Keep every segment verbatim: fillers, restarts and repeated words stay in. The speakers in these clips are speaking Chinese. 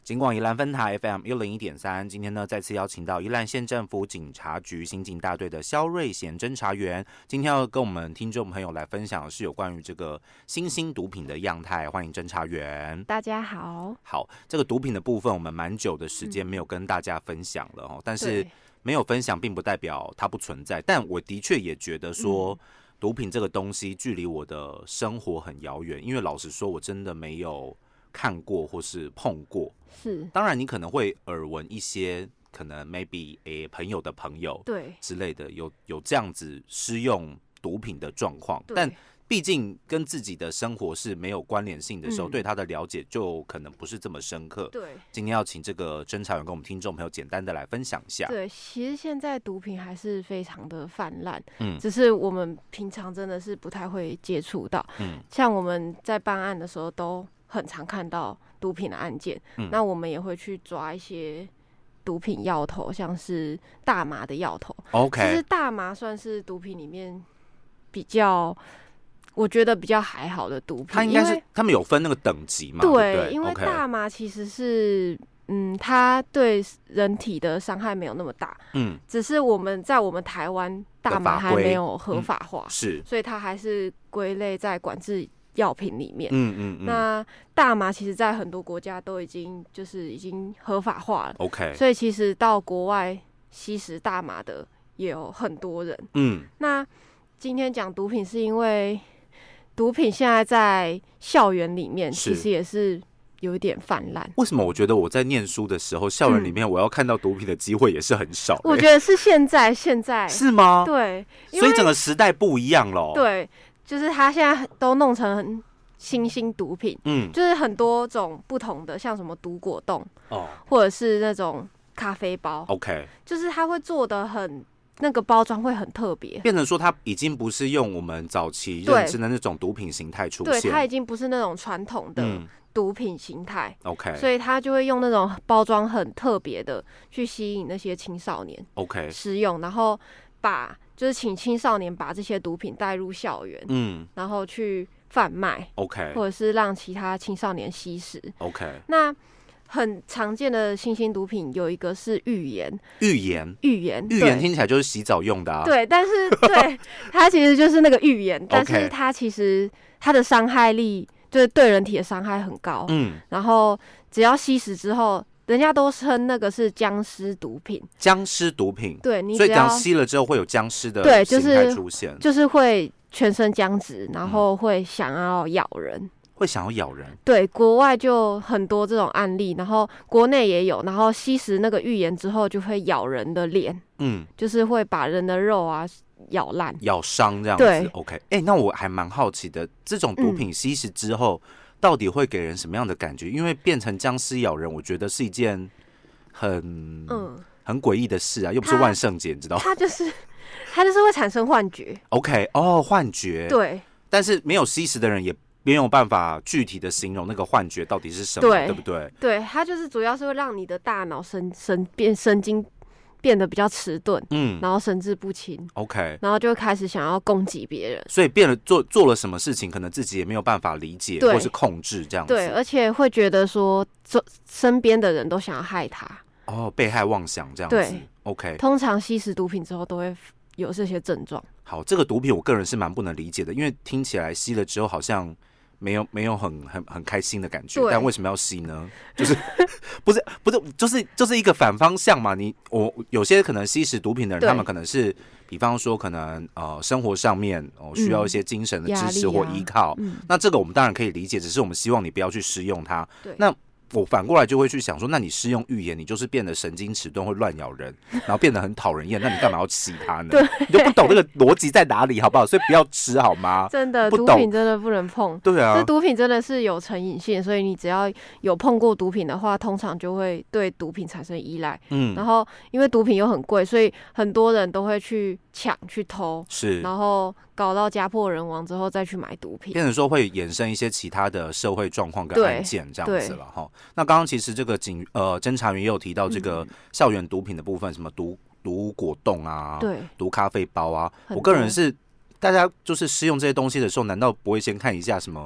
警广宜兰分台 F M 一零一点三，今天呢再次邀请到宜兰县政府警察局刑警大队的萧瑞贤侦查员，今天要跟我们听众朋友来分享的是有关于这个新兴毒品的样态，欢迎侦查员。 大家好。 好，这个毒品的部分我们蛮久的时间没有跟大家分享了、嗯、但是没有分享并不代表它不存在，但我的确也觉得说、嗯、毒品这个东西距离我的生活很遥远，因为老实说我真的没有看过或是碰过。 是， 当然你可能会耳闻一些可能 maybe 诶、欸、朋友的朋友对之类的有有这样子施用毒品的状况，但毕竟跟自己的生活是没有关联性的时候、嗯、对他的了解就可能不是这么深刻。对，今天要请这个侦查员跟我们听众朋友简单的来分享一下。 对，其实现在毒品还是非常的泛滥，嗯，只是我们平常真的是不太会接触到，嗯，像我们在办案的时候都很常看到毒品的案件、嗯、那我们也会去抓一些毒品药头，像是大麻的药头。 OK， 其实大麻算是毒品里面比较我觉得比较还好的毒品， 它应该是他们有分那个等级嘛？ 对， 对， 因为大麻其实是嗯，它对人体的伤害没有那么大，嗯，只是我们在我们台湾大麻还没有合法化、嗯、是，所以它还是归类在管制药品里面。嗯嗯嗯。那大麻其实在很多国家都已经就是已经合法化了 ，OK， 所以其实到国外吸食大麻的也有很多人。嗯，那今天讲毒品是因为毒品现在在校园里面其实也是有一点泛滥。 为什么我觉得我在念书的时候，校园里面我要看到毒品的机会也是很少、欸嗯？ 我觉得是现在，现在是吗？ 对， 所以整个时代不一样了。 对，就是他现在都弄成新兴毒品，嗯，就是很多种不同的，像什么毒果冻，哦，或者是那种咖啡包 ，OK， 就是他会做的很。那个包装会很特别， 变成说它已经不是用我们早期认知的那种毒品形态出现， 对，它已经不是那种传统的毒品形态、嗯、，OK， 所以它就会用那种包装很特别的去吸引那些青少年 ，OK， 使用，然后把就是请青少年把这些毒品带入校园，嗯，然后去贩卖 ，OK， 或者是让其他青少年吸食 ，OK， 那。很常见的新兴毒品有一个是浴盐， 浴盐， 浴盐， 浴盐听起来就是洗澡用的啊。 对，但是对它其实就是那个浴盐，但是它其实它的伤害力就是对人体的伤害很高。嗯，然后只要吸食之后，人家都称那个是僵尸毒品。 僵尸毒品， 对，你所以这样吸了之后会有僵尸的形态出现， 就是、就是会全身僵直，然后会想要咬人。 会想要咬人， 对，国外就很多这种案例，然后国内也有，然后吸食那个浴盐之后就会咬人的脸，嗯，就是会把人的肉啊咬烂、 咬伤这样子。对 ，OK， 哎、欸，那我还蛮好奇的，这种毒品吸食之后、嗯、到底会给人什么样的感觉？因为变成僵尸咬人，我觉得是一件很嗯很诡异的事啊，又不是万圣节，你知道吗？ 它就是它就是会产生幻觉。 OK， 哦，幻觉，对，但是没有吸食的人也。没有办法具体的形容那个幻觉到底是什么， 对， 对不对？ 对，它就是主要是会让你的大脑神神变神经变得比较迟钝，嗯，然后神志不清 ，OK， 然后就会开始想要攻击别人， 所以变了做做了什么事情，可能自己也没有办法理解或是控制这样子， 对，而且会觉得说身边的人都想要害他， 哦，被害妄想这样子，对 ，OK， 通常吸食毒品之后都会有这些症状。 好，这个毒品我个人是蛮不能理解的，因为听起来吸了之后好像。没有没有很很很开心的感觉，但为什么要吸呢？就是不是不是就是就是一个反方向嘛。你我有些可能吸食毒品的人，他们可能是，比方说可能呃生活上面哦、呃、需要一些精神的支持或依靠、嗯啊嗯，那这个我们当然可以理解，只是我们希望你不要去施用它。那我反过来就会去想说，那你施用浴盐，你就是变得神经迟钝，会乱咬人，然后变得很讨人厌，那你干嘛要吸它呢？对，你就不懂这个逻辑在哪里，好不好？所以不要吃好吗？ 真的，毒品真的不能碰。对啊，这毒品真的是有成瘾性，所以你只要有碰过毒品的话，通常就会对毒品产生依赖。嗯，然后因为毒品又很贵，所以很多人都会去抢、去偷，是，然后搞到家破人亡之后再去买毒品， 变成说会衍生一些其他的社会状况跟案件这样子了哈。那刚刚其实这个警呃侦查员也有提到这个校园毒品的部分，什么毒毒果冻啊，对，毒咖啡包啊，我个人是大家就是施用这些东西的时候，难道不会先看一下什么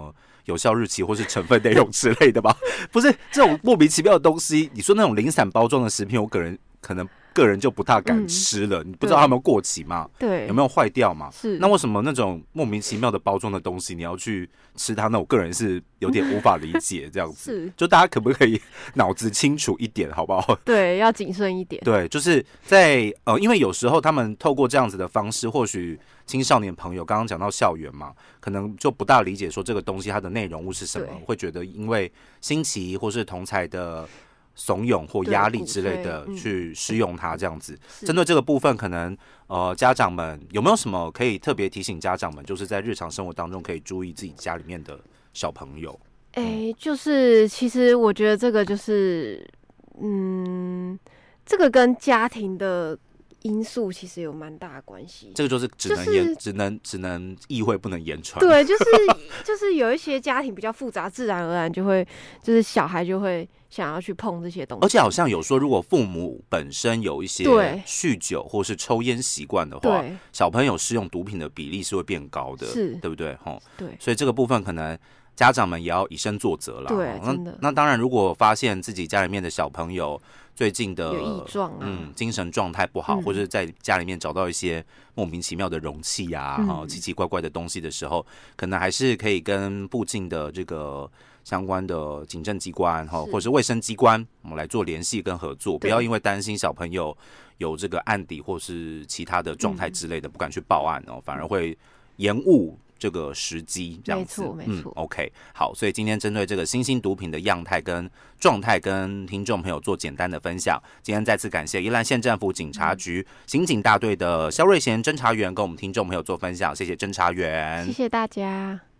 有效日期或是成分内容之类的吧？不是这种莫名其妙的东西，你说那种零散包装的食品，我个人可能个人就不大敢吃了。嗯、你不知道它有没有过期嘛？ 对， 有没有坏掉嘛？ 是。 那为什么那种莫名其妙的包装的东西，你要去吃它？那我个人是有点无法理解这样子。是，就大家可不可以脑子清楚一点，好不好？ 对，要谨慎一点。 对，就是在呃，因为有时候他们透过这样子的方式，或许青少年朋友刚刚讲到校园嘛，可能就不大理解说这个东西它的内容物是什么，会觉得因为新奇或是同侪的怂恿或压力之类的去施用它这样子。针对这个部分，可能呃家长们有没有什么可以特别提醒家长们，就是在日常生活当中可以注意自己家里面的小朋友？ 哎、欸，就是其实我觉得这个就是嗯，这个跟家庭的因素其实有蛮大的关系。 这个就是只能言、就是、只能只能意会不能言传。 对，就是就是有一些家庭比较复杂，自然而然就会就是小孩就会想要去碰这些东西。 而且好像有说，如果父母本身有一些酗酒或是抽烟习惯的话，小朋友使用毒品的比例是会变高的，是对不对？吼，对。所以这个部分可能家长们也要以身作则啦。 对，真的。 那那当然，如果发现自己家里面的小朋友最近的有异状啊， 嗯，精神状态不好，嗯、或者在家里面找到一些莫名其妙的容器啊，嗯、奇奇怪怪的东西的时候，可能还是可以跟附近的这个相关的警政机关哈，或者是卫生机关，我们来做联系跟合作，不要因为担心小朋友有这个案底或是其他的状态之类的，嗯、不敢去报案哦，反而会延误这个时机，这样子， 没错没错。 嗯 ，OK， 好，所以今天针对这个新兴毒品的样态跟状态，跟听众朋友做简单的分享。今天再次感谢宜兰县政府警察局、嗯、刑警大队的肖瑞贤侦查员跟我们听众朋友做分享，谢谢侦查员， 谢谢大家。